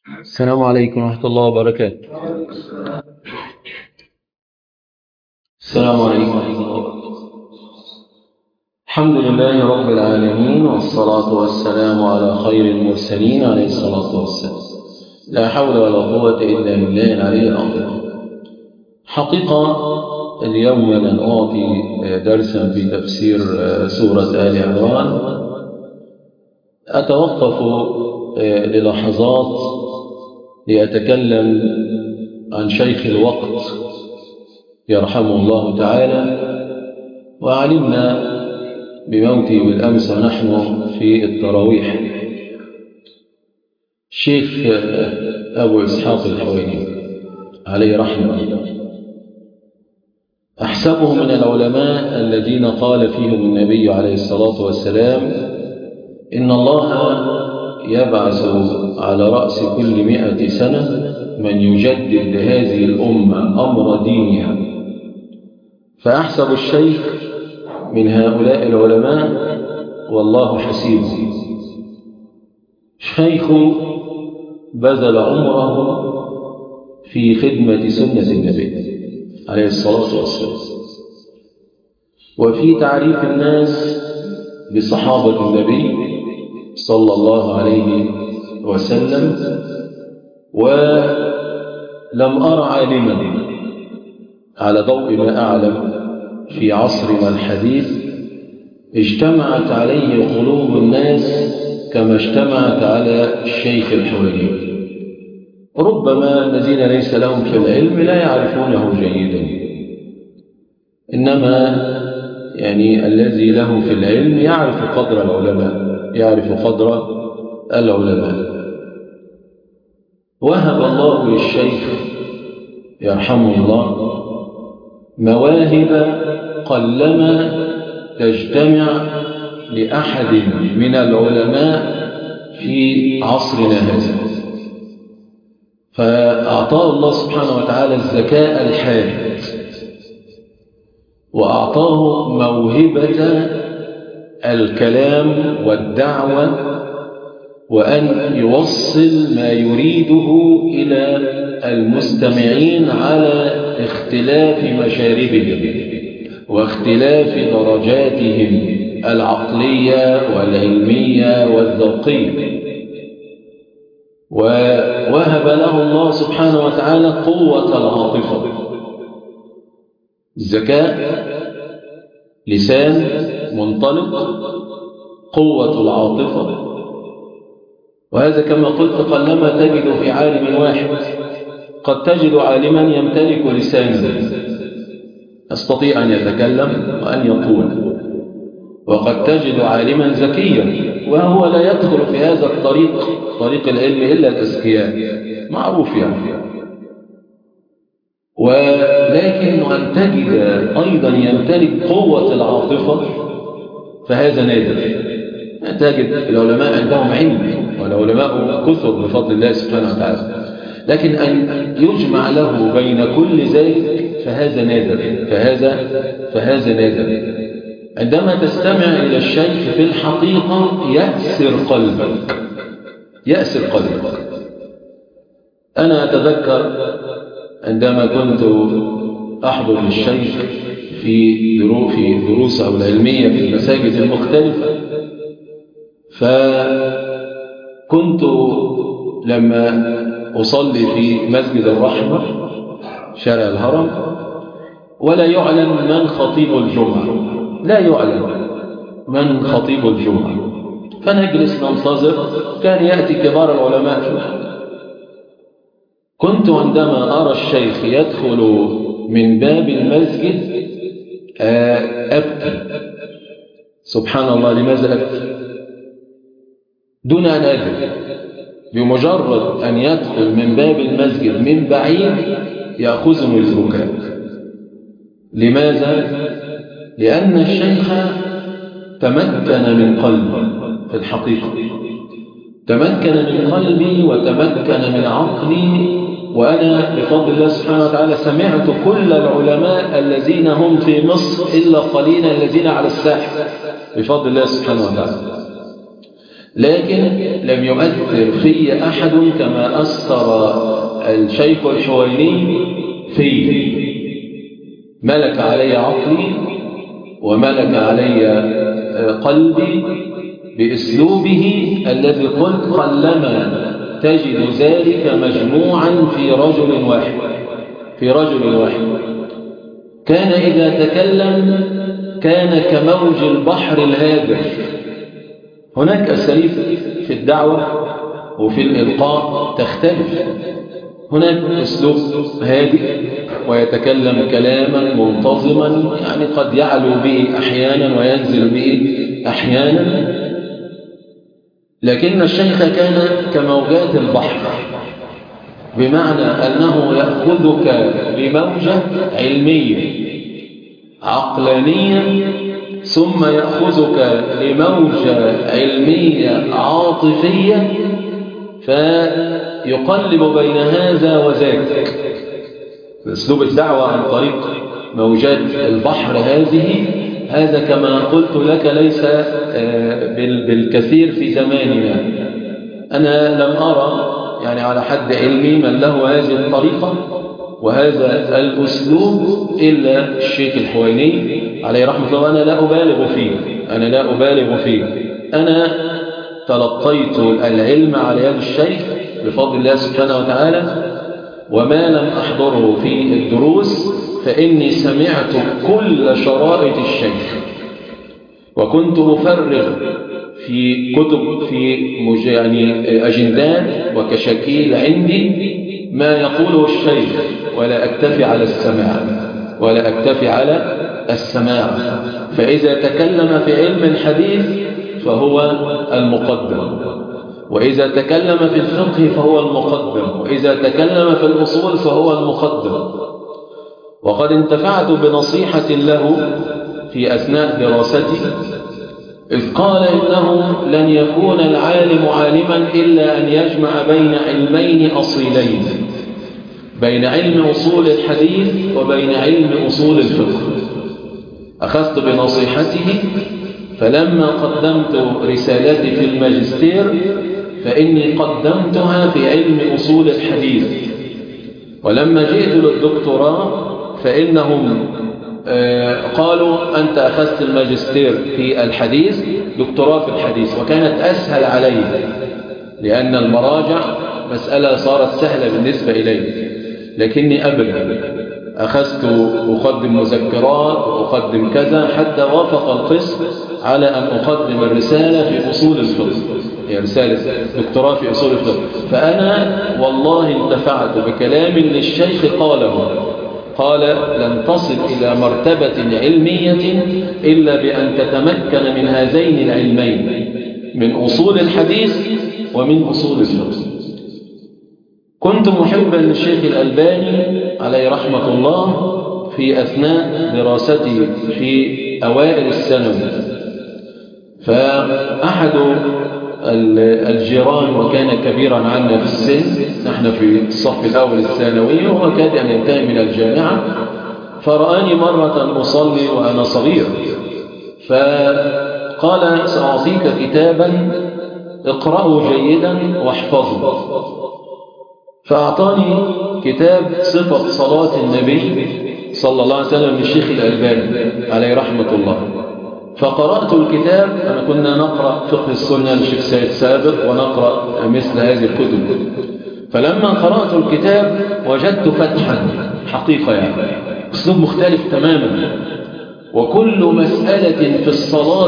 السلام عليكم ورحمة الله وبركاته. السلام عليكم ورحمة الله وبركاته. الحمد لله رب العالمين، والصلاة والسلام على خير المرسلين عليه الصلاة والسلام. لا حول ولا قوة إلا بالله العلي العظيم. حقيقة اليوم لن أعطي درسا في تفسير سورة آل عمران. أتوقف للحظات لأتكلم عن شيخ الوقت يرحمه الله تعالى، وعلمنا بموته بالأمس ونحن في التراويح. الشيخ أبو إسحاق الحويني عليه رحمه الله، أحسبه من العلماء الذين قال فيهم النبي عليه الصلاة والسلام: إن الله يبعث على رأس كل 100 سنة من يجدد لهذه الأمة أمر دينها. فأحسب الشيخ من هؤلاء العلماء، والله حسيبه. شيخ بذل عمره في خدمة سنة النبي عليه الصلاة والسلام، وفي تعريف الناس بصحابة النبي صلى الله عليه وسلم. ولم أر عالما على ضوء ما أعلم في عصرنا الحديث اجتمعت عليه قلوب الناس كما اجتمعت على الشيخ الحويني. ربما الذين ليس لهم في العلم لا يعرفونه جيدا، إنما الذي له في العلم يعرف قدر العلماء، يعرف قدر العلماء. وهب الله للشيخ يرحمه الله مواهب قلما تجتمع لأحد من العلماء في عصرنا هذا. فأعطاه الله سبحانه وتعالى الذكاء الحاد، وأعطاه موهبة الكلام والدعوة، وأن يوصل ما يريده إلى المستمعين على اختلاف مشاربهم واختلاف درجاتهم العقلية والعلمية والذوقية. ووهب له الله سبحانه وتعالى قوة العاطفة، الذكاء، لسان منطلق، قوة العاطفة. وهذا كما قلت قلما تجد في عالم واحد. قد تجد عالما يمتلك لسانا يستطيع أن يتكلم وأن يقول، وقد تجد عالما ذكيا وهو لا يدخل في هذا الطريق، طريق العلم، إلا الأذكياء، معروف ولكن أن تجد أيضا يمتلك قوة العاطفة فهذا نادر. تجد العلماء عندهم علم، والعلماء كثر بفضل الله سبحانه وتعالى، لكن أن يجمع له بين كل ذلك فهذا نادر، فهذا نادر. عندما تستمع إلى الشيخ في الحقيقة يأسر قلبك. أنا أتذكر عندما كنت أحضر للشيخ في دروسه العلمية في المساجد المختلفة، فكنت لما أصلي في مسجد الرحمة شارع الهرم ولا يعلن من خطيب الجمعة، لا يعلن من خطيب الجمعة، فنجلس ننتظر. كان يأتي كبار العلماء. كنت عندما أرى الشيخ يدخل من باب المسجد أبكي. سبحان الله، لماذا أبكي؟ دون أن أدري، بمجرد أن يدخل من باب المسجد من بعيد يأخذني البكاء. لماذا؟ لأن الشيخ تمكن من قلبي في الحقيقة، تمكن من قلبي وتمكن من عقلي. وأنا بفضل الله سبحانه وتعالى سمعت كل العلماء الذين هم في مصر إلا قليلا الذين على الساحل بفضل الله سبحانه وتعالى. لكن لم يؤثر في أحد كما أثر الشيخ الحويني في. ملك علي عقلي وملك علي قلبي بأسلوبه الذي قلت قلما تجد ذلك مجموعا في رجل واحد. كان إذا تكلم كان كموج البحر الهادر. هناك أساليب في الدعوة وفي الإلقاء تختلف. هناك أسلوب هادئ ويتكلم كلاما منتظما، يعني قد يعلو به أحيانا وينزل به أحيانا، لكن الشيخ كان كموجات البحر، بمعنى أنه يأخذك بموجة علمية عقلانية، ثم يأخذك لموجة علمية عاطفية، فيقلب بين هذا وذاك. أسلوب الدعوة عن طريق موجات البحر هذا كما قلت لك ليس بالكثير في زماننا. أنا لم أرى يعني على حد علمي من له هذه الطريقة وهذا الأسلوب إلا الشيخ الحويني عليه رحمة الله. أنا لا أبالغ فيه. أنا تلقيت العلم على يد الشيخ بفضل الله سبحانه وتعالى، وما لم أحضره في الدروس فإني سمعت كل شرائط الشيخ، وكنت أفرغ في كتب في يعني أجندات وكشكيل عندي ما يقوله الشيخ، ولا أكتفي على السماع. فإذا تكلم في علم الحديث فهو المقدم، وإذا تكلم في الفقه فهو المقدم، وإذا تكلم في الأصول فهو المقدم. وقد انتفعت بنصيحة له في أثناء دراستي، إذ قال إنه لن يكون العالم عالما إلا أن يجمع بين علمين أصيلين، بين علم أصول الحديث وبين علم أصول الفقه. أخذت بنصيحته، فلما قدمت رسالتي في الماجستير فإني قدمتها في علم أصول الحديث، ولما جئت للدكتوراه فإنهم قالوا أنت أخذت الماجستير في الحديث، دكتوراه في الحديث، وكانت أسهل علي لأن المراجع مسألة صارت سهلة بالنسبة إلي. لكني أبدا أخذت أقدم مذكرات وأقدم كذا حتى وافق القسم على أن أقدم الرسالة في أصول الفقه، هي رسالة دكتوراه في أصول الفقه. فأنا والله انتفعت بكلام للشيخ قال لن تصل إلى مرتبة علمية إلا بأن تتمكن من هذين العلمين، من أصول الحديث ومن أصول الفقه. كنت محبا للشيخ الألباني عليه رحمة الله في أثناء دراستي في أوائل الثانوي، فأحد الجيران وكان كبيرا عنا في السن، نحن في الصف الأول الثانوي وهو كاد أن ينتهي من الجامعة، فرآني مرة أصلي وأنا صغير، فقال سأعطيك كتابا اقرأه جيدا واحفظه. فأعطاني كتاب صفة صلاة النبي صلى الله عليه وسلم للشيخ الألباني عليه رحمة الله. فقرأت الكتاب، أنا كنا نقرأ فقه السنة للشيخ سيد سابق ونقرأ مثل هذه الكتب، فلما قرأت الكتاب وجدت فتحا حقيقة، يعني أسلوب مختلف تماما، وكل مسألة في الصلاة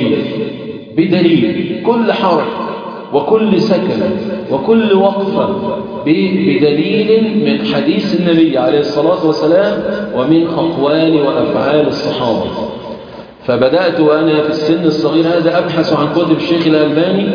بدليل كل حرف وكل سكن وكل وقفة بدليل من حديث النبي عليه الصلاة والسلام ومن أقوال وأفعال الصحابة. فبدأت وأنا في السن الصغير هذا أبحث عن كتب الشيخ الألباني،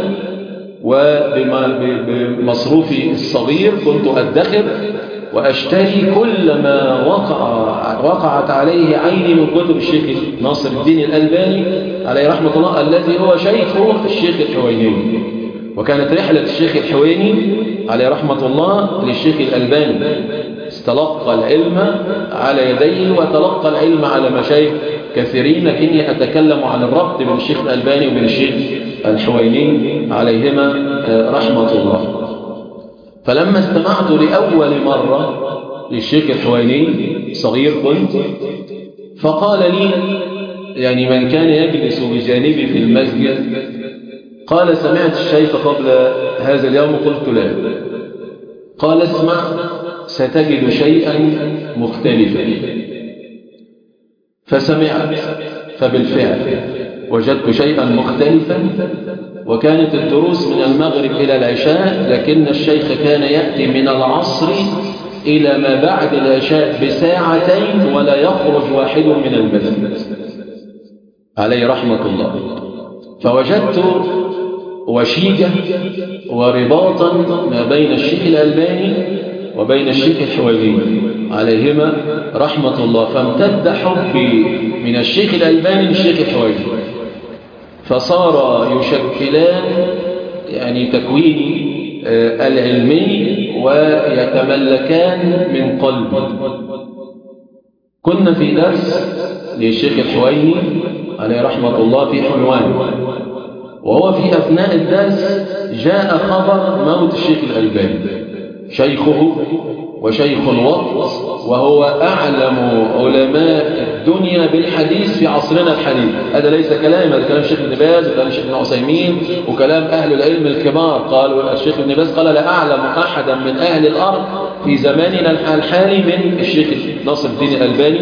وبمصروفي الصغير كنت أدخر وأشتري كل ما وقعت عليه عيني من كتب الشيخ ناصر الدين الألباني عليه رحمة الله، الذي هو شيخه الشيخ الحويني. وكانت رحلة الشيخ الحويني عليه رحمة الله للشيخ الألباني، استلقى العلم على يديه وتلقى العلم على مشايخ كثيرين، لكني أتكلم عن الربط بين الشيخ الألباني وبين الشيخ الحويني عليهما رحمة الله. فلما استمعت لأول مرة للشيخ الحويني صغير كنت، فقال لي يعني من كان يجلس بجانبي في المسجد، قال سمعت الشيخ قبل هذا اليوم؟ قلت لا. قال اسمع ستجد شيئا مختلفا. فسمعت، فبالفعل وجدت شيئا مختلفا. وكانت الدروس من المغرب إلى العشاء، لكن الشيخ كان يأتي من العصر إلى ما بعد العشاء بساعتين ولا يخرج واحد من المسجد عليه رحمة الله. فوجدت وشيجة ورباطا ما بين الشيخ الألباني وبين الشيخ الحويني عليهما رحمة الله. فامتد حبي من الشيخ الألباني للشيخ الحويني، فصار يشكلان يعني تكويني العلمي ويتملكان من قلبي. كنا في درس للشيخ الحويني عليه رحمة الله في حلوان، وهو في أثناء الدرس جاء خبر موت الشيخ الألباني، شيخه وشيخ الوقت، وهو أعلم علماء الدنيا بالحديث في عصرنا الحديث. هذا ليس كلام، هذا كلام الشيخ ابن باز وكلام الشيخ ابن عثيمين وكلام أهل العلم الكبار. قالوا الشيخ ابن باز قال لا أعلم أحدا من أهل الأرض في زماننا الحالي من الشيخ ناصر الدين الألباني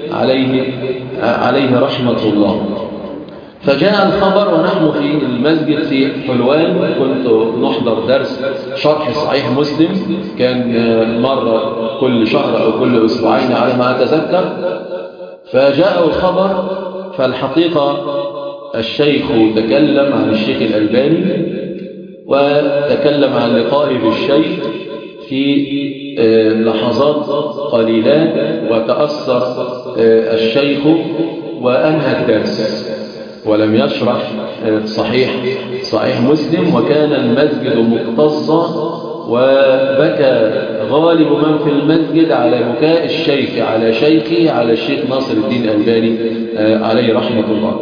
عليه رحمة الله. فجاء الخبر ونحن في المسجد في حلوان، كنت نحضر درس شرح صحيح مسلم، كان مرة كل شهر أو كل أسبوعين على ما أتذكر. فجاء الخبر، فالحقيقة الشيخ تكلم عن الشيخ الألباني وتكلم عن لقائه بالشيخ في لحظات قليلات، وتأثر الشيخ وأنهى الدرس ولم يشرح صحيح مسلم. وكان المسجد مكتظا، وبكى غالب من في المسجد على بكاء الشيخ على شيخه على الشيخ ناصر الدين الألباني عليه رحمة الله.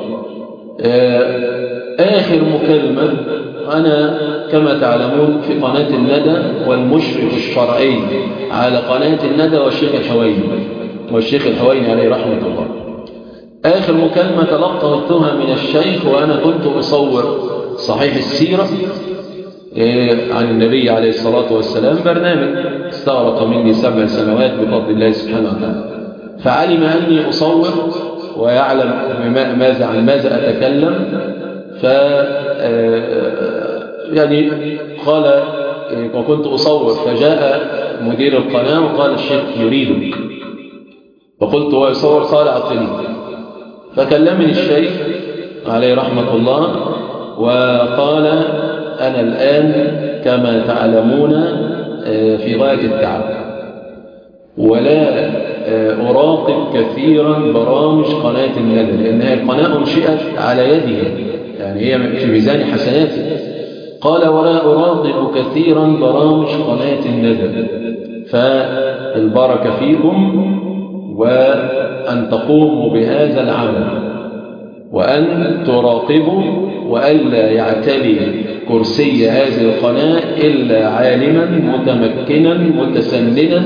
آخر مكالمة أنا كما تعلمون في قناة الندى، والمشرف الشرعي على قناة الندى والشيخ الحويني عليه رحمة الله. آخر مكالمة تلقيتها من الشيخ وأنا كنت أصور صحيح السيرة عن النبي عليه الصلاة والسلام، برنامج استغرق مني 7 سنوات بفضل الله سبحانه وتعالى. فعلم أني أصور ويعلم عن ماذا أتكلم، يعني قال وكنت أصور، فجاء مدير القناة وقال الشيخ يريدك، فقلت هو يصور؟ قال أعطني. فكلمني الشيخ عليه رحمة الله وقال أنا الآن كما تعلمون في غاية التعب، ولا أراقب كثيرا برامج قناة الندى، لأنها القناة أنشئت على يده، يعني هي في ميزان حسناته. قال ولا أراقب كثيرا برامج قناة الندى، فالبركة فيكم، وأن تقوموا بهذا العمل، وأن تراقبوا، وألا يعتلي كرسي هذه القناة إلا عالما متمكنا متسننا،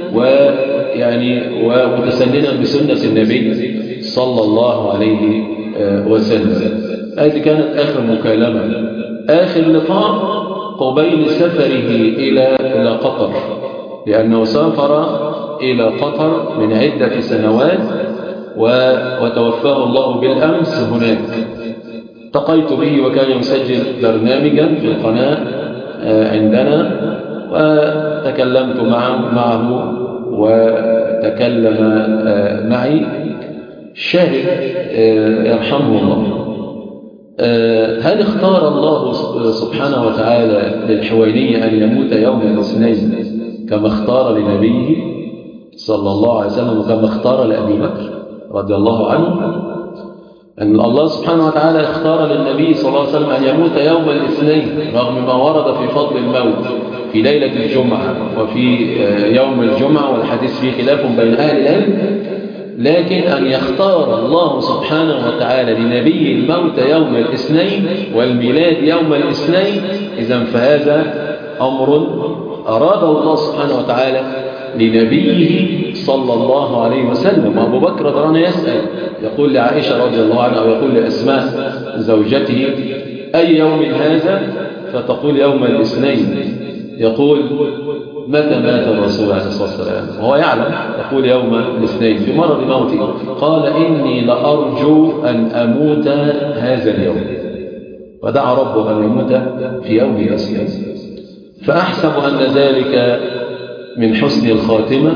ومتسننا بسنة النبي صلى الله عليه وسلم. هذه كانت آخر مكالمة. آخر لقاء قبيل سفره إلى قطر، لأنه سافر إلى قطر من عدة سنوات وتوفاه الله بالأمس هناك. التقيت به وكان يسجل برنامجا في القناة عندنا، وتكلمت معه وتكلم معي. الشاهد يرحمه الله، هل اختار الله سبحانه وتعالى للحويني أن يموت يوم الاثنين كما اختار لنبيه صلى الله عليه وسلم وكما اختار لأبي بكر رضي الله عنه؟ أن الله سبحانه وتعالى اختار للنبي صلى الله عليه وسلم أن يموت يوم الاثنين رغم ما ورد في فضل الموت في ليلة الجمعة وفي يوم الجمعة، والحديث فيه خلاف بين أهل العلم. لكن أن يختار الله سبحانه وتعالى لنبي الموت يوم الاثنين والميلاد يوم الاثنين، إذن فهذا أمر أراده الله سبحانه وتعالى لنبيه صلى الله عليه وسلم. وأبو بكر رضي الله عنه يسأل، يقول لعائشة رضي الله عنها، أو يقول لأسماء زوجته: أي يوم هذا؟ فتقول: يوم الاثنين. يقول: متى مات الرسول عليه الصلاة والسلام؟ وهو يعلم. يقول: يوم الاثنين في مرض موته. قال: إني لأرجو أن أموت هذا اليوم. ودعا ربه أن يموت في يوم الاثنين. فأحسب أن ذلك من حسن الخاتمة.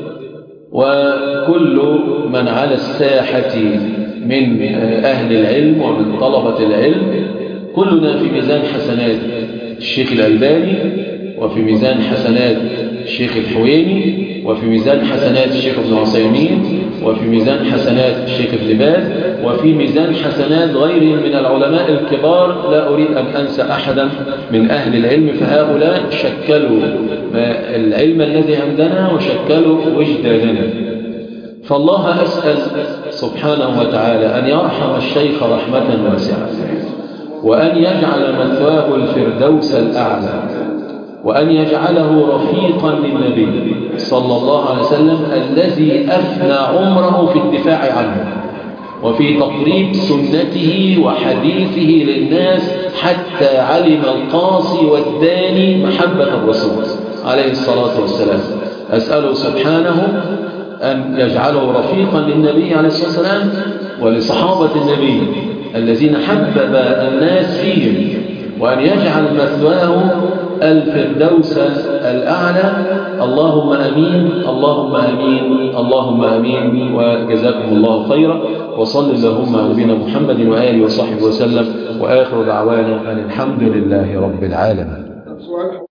وكل من على الساحة من أهل العلم ومن طلبة العلم كلنا في ميزان حسنات الشيخ الألباني، وفي ميزان حسنات الشيخ الحويني، وفي ميزان حسنات الشيخ ابن عثيمين، وفي ميزان حسنات الشيخ ابن باز، وفي ميزان حسنات غيرهم من العلماء الكبار. لا أريد أن أنسى أحدا من أهل العلم، فهؤلاء شكلوا العلم الذي عندنا وشكلوا وجداننا. فالله أسأل سبحانه وتعالى أن يرحم الشيخ رحمة واسعة، وأن يجعل مثواه الفردوس الأعلى، وأن يجعله رفيقا للنبي صلى الله عليه وسلم الذي أفنى عمره في الدفاع عنه وفي تقريب سنته وحديثه للناس، حتى علم القاصي والداني محبة الرسول عليه الصلاة والسلام. أسأله سبحانه أن يجعله رفيقا للنبي عليه الصلاة والسلام ولصحابة النبي الذين حبب الناس فيهم، وأن يجعل مثواه الفردوس الأعلى. اللهم أمين، اللهم أمين، اللهم أمين. وجزاكم الله خيرا، وصل اللهم على نبينا محمد وآله وصحبه وسلم، وآخر دعوانا أن الحمد لله رب العالمين.